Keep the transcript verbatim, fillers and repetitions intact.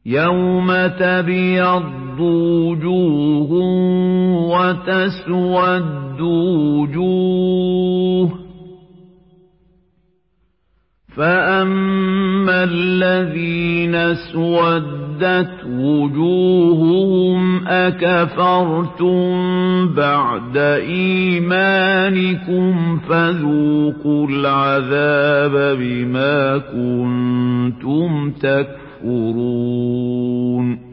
يَوْمَ تَبْيَضُّ وُجُوهٌ وَتَسْوَدُّ وُجُوهٌ ۚ فَأَمَّا الَّذِينَ اسْوَدَّتْ وُجُوهُهُمْ أَكَفَرْتُم بَعْدَ إِيمَانِكُمْ فَذُوقُوا الْعَذَابَ بِمَا كُنتُمْ تَكْفُرُونَ